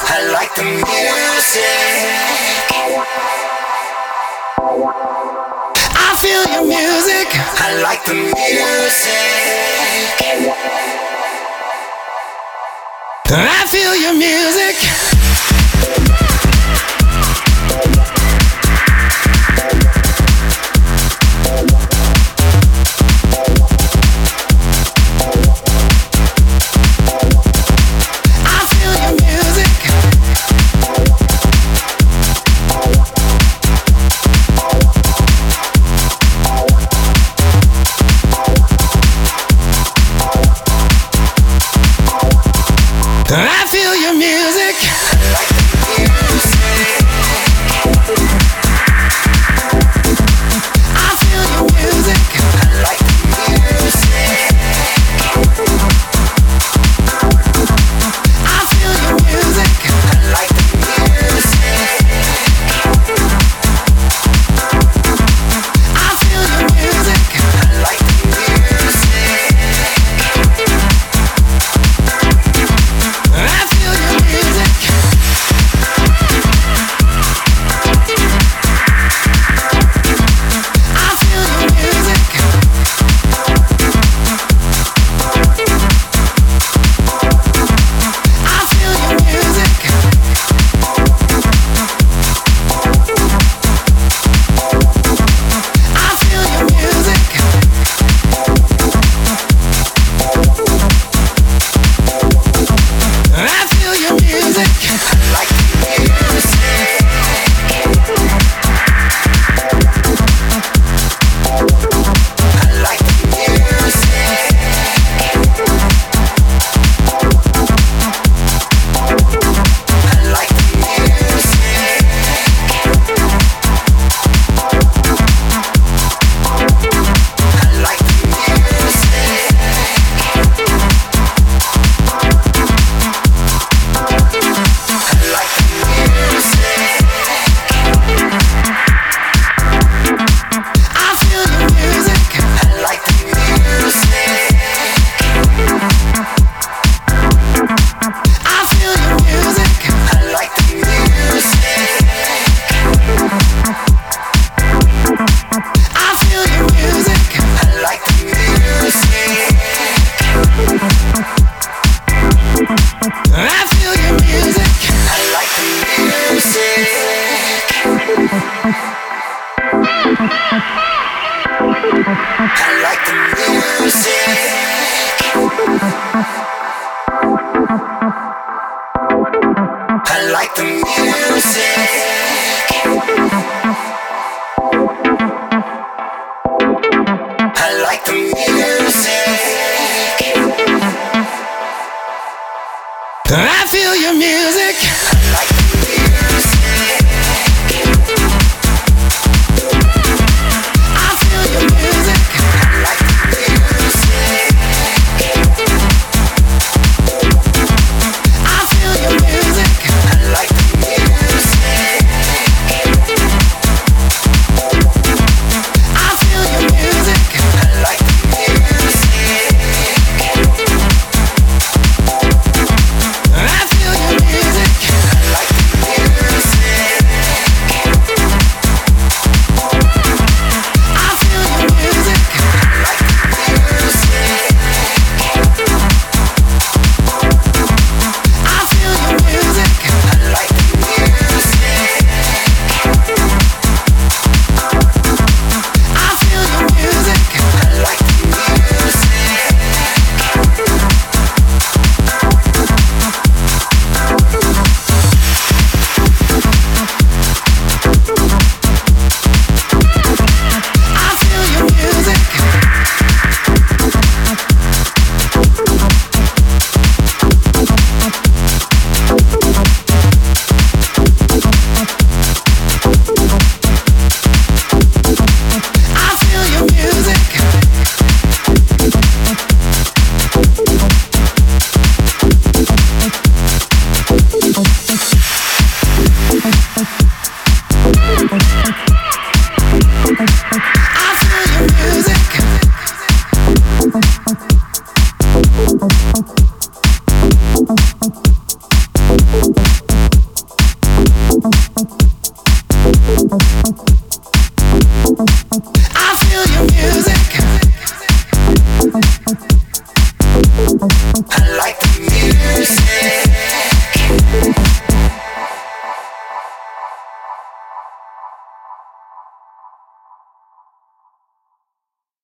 I like the music. I feel your music. I like the music. I feel your music. I feel your music. I feel your music. I like the music. I feel your music. I like the music. I feel your music. I like the music. I feel your music. I feel your music. I feel your music. I feel your music. I feel your music. I like the music. I like the music. I like the music. I like the music. I like the music. I feel your music. I like the music. I feel your music. I like the music. I feel your music. I like the music. I feel your music. I like the music. I like the music. I like the music. I like the music. I feel your music. I like the music. I feel your music. I like the music. I feel your music. I like the music. I feel your music. I like the music. I feel your music.